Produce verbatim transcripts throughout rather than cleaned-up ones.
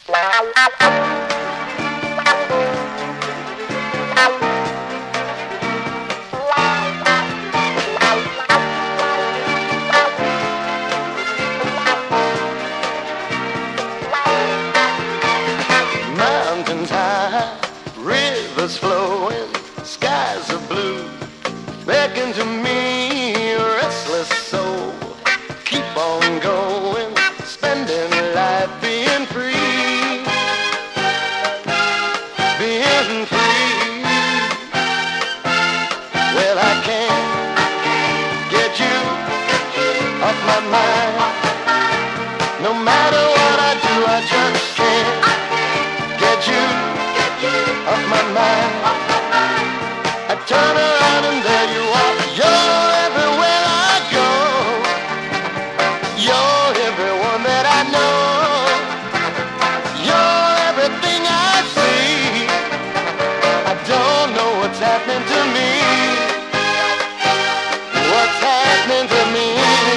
Mountains high, rivers flowing, skies are blue, beckon to me, restless soul. Keep on going, spending life being free, being free. Well, I can't get you off my mind. No matter what I do, I just can't get you off my mind. I turn around and there you are. You're everywhere I go. You're everyone that I know. You're everything I see. I don't know what's happening to me. What's happening to me?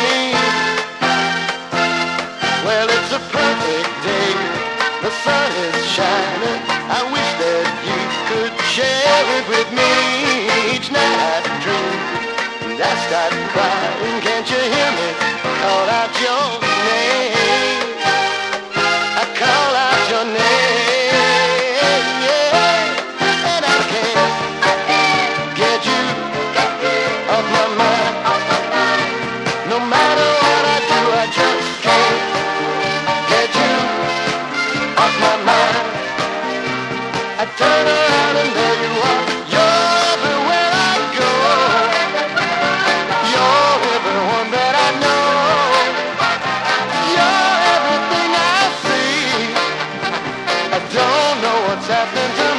Well, it's a perfect day. The sun is shining. I wish that you could share it with me. Each night I dream and I start crying. Can't you hear me call out your name? I call out your name, yeah. And I can't get you off my mind. No matter what I do, I just can't get you off my mind. I turn around and there you are. You're everywhere I go. You're everyone that I know. You're everything I see. I don't know what's happening to